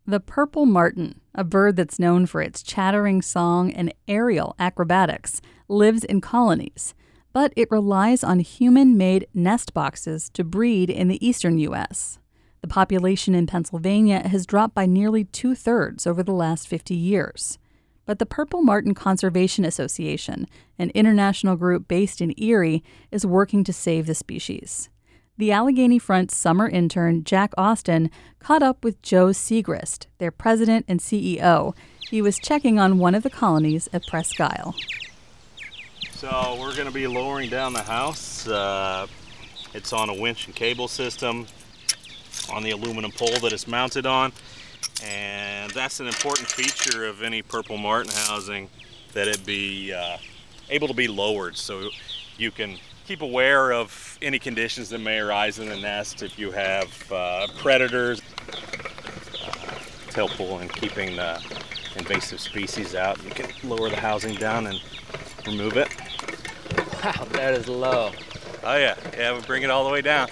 The purple martin, a bird that's known for its chattering song and aerial acrobatics, lives in colonies, but it relies on human-made nest boxes to breed in the eastern U.S. The population in Pennsylvania has dropped by nearly 2/3 over the last 50 years. But the Purple Martin Conservation Association, an international group based in Erie, is working to save the species. The Allegheny Front summer intern, Jack Austin, caught up with Joe Segrist, their president and CEO. He was checking on one of the colonies at Presque Isle. So we're going to be lowering down the house. It's on a winch and cable system on the aluminum pole that it's mounted on. And that's an important feature of any purple martin housing, that it be able to be lowered so you can keep aware of any conditions that may arise in the nest. If you have predators, it's helpful in keeping the invasive species out. You can lower the housing down and remove it. Wow, that is low. Oh yeah, we bring it all the way down.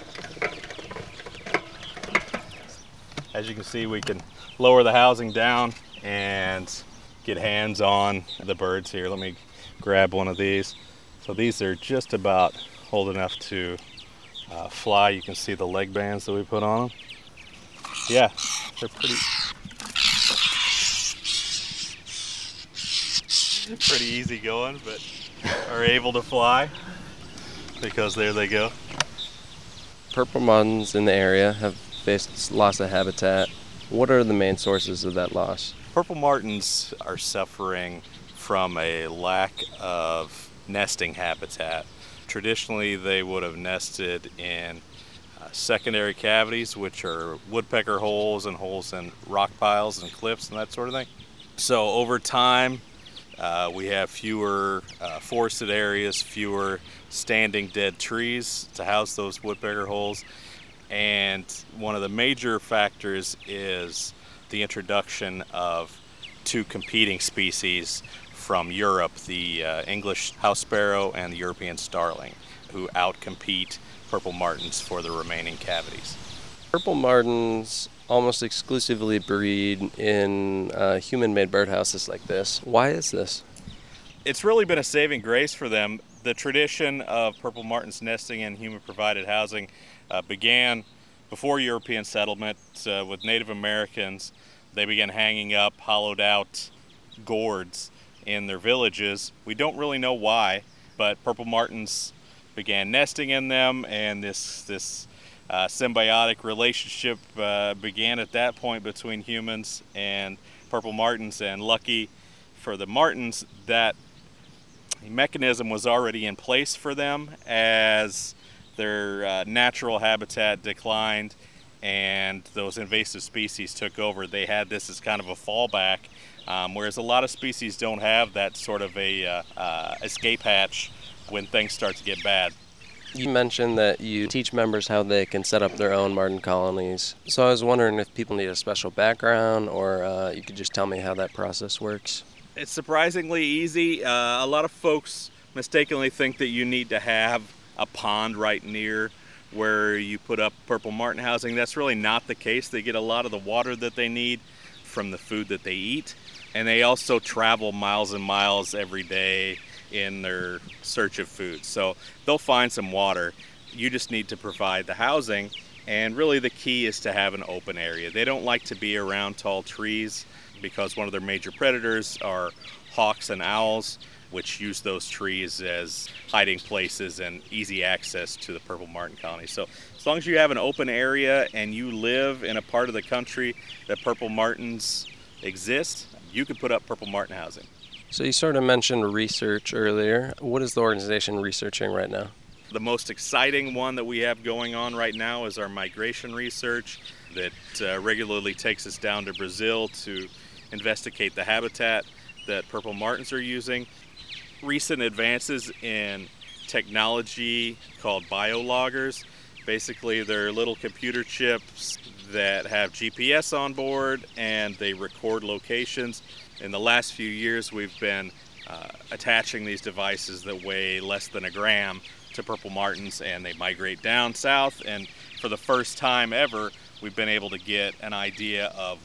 As you can see, we can lower the housing down and get hands on the birds here. Let me grab one of these. So these are just about old enough to fly. You can see the leg bands that we put on them. Yeah, they're pretty easy going, but are able to fly because there they go. Purple martins in the area have faced loss of habitat. What are the main sources of that loss? Purple martins are suffering from a lack of nesting habitat. Traditionally, they would have nested in secondary cavities, which are woodpecker holes and holes in rock piles and cliffs and that sort of thing. So over time, we have fewer forested areas, fewer standing dead trees to house those woodpecker holes. And one of the major factors is the introduction of two competing species from Europe, the English house sparrow and the European starling, who outcompete purple martins for the remaining cavities. Purple martins almost exclusively breed in human-made birdhouses like this. Why is this? It's really been a saving grace for them. The tradition of purple martins nesting in human-provided housing began before European settlement with Native Americans. They began hanging up hollowed-out gourds in their villages. We don't really know why, but purple martins began nesting in them, and this symbiotic relationship began at that point between humans and purple martins. And lucky for the martins, that mechanism was already in place for them as their natural habitat declined and those invasive species took over. They had this as kind of a fallback, whereas a lot of species don't have that sort of a escape hatch when things start to get bad. You mentioned that you teach members how they can set up their own martin colonies. So I was wondering if people need a special background, or you could just tell me how that process works. It's surprisingly easy. A lot of folks mistakenly think that you need to have a pond right near where you put up purple martin housing. That's really not the case. They get a lot of the water that they need from the food that they eat, and they also travel miles and miles every day in their search of food. So they'll find some water. You just need to provide the housing, and really the key is to have an open area. They don't like to be around tall trees because one of their major predators are hawks and owls, which use those trees as hiding places and easy access to the purple martin colony. So as long as you have an open area and you live in a part of the country that purple martins exist, you can put up purple martin housing. So you sort of mentioned research earlier. What is the organization researching right now? The most exciting one that we have going on right now is our migration research that regularly takes us down to Brazil to investigate the habitat that purple martins are using. Recent advances in technology called biologgers. Basically, they're little computer chips that have GPS on board and they record locations. In the last few years, we've been attaching these devices that weigh less than a gram to purple martins, and they migrate down south. And for the first time ever, we've been able to get an idea of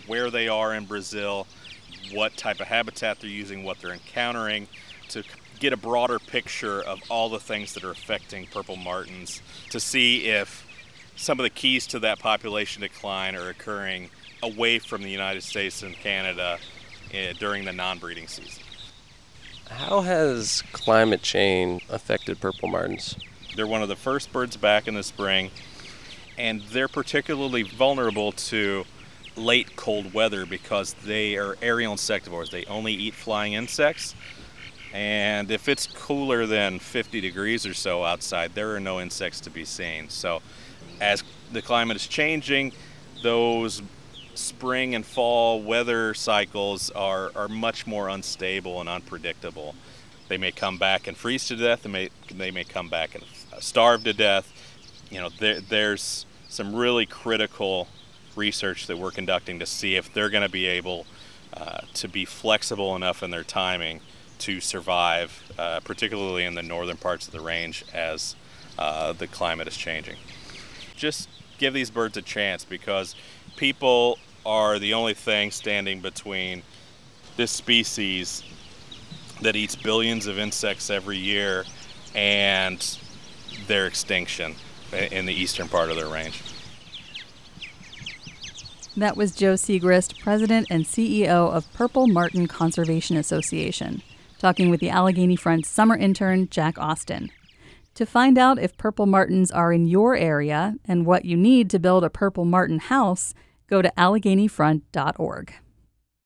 where they are in Brazil, what type of habitat they're using, what they're encountering, to get a broader picture of all the things that are affecting purple martins, to see if some of the keys to that population decline are occurring away from the United States and Canada during the non-breeding season. How has climate change affected purple martins? They're one of the first birds back in the spring, and they're particularly vulnerable to late cold weather because they are aerial insectivores. They only eat flying insects, and if it's cooler than 50 degrees or so outside, there are no insects to be seen. So as the climate is changing, those spring and fall weather cycles are much more unstable and unpredictable. They may come back and freeze to death. They may come back and starve to death. There's some really critical research that we're conducting to see if they're going to be able to be flexible enough in their timing to survive, particularly in the northern parts of the range as the climate is changing. Just give these birds a chance, because people are the only thing standing between this species that eats billions of insects every year and their extinction in the eastern part of their range. That was Joe Siegrist, President and CEO of Purple Martin Conservation Association, talking with the Allegheny Front summer intern, Jack Austin. To find out if purple martins are in your area and what you need to build a purple martin house, go to AlleghenyFront.org.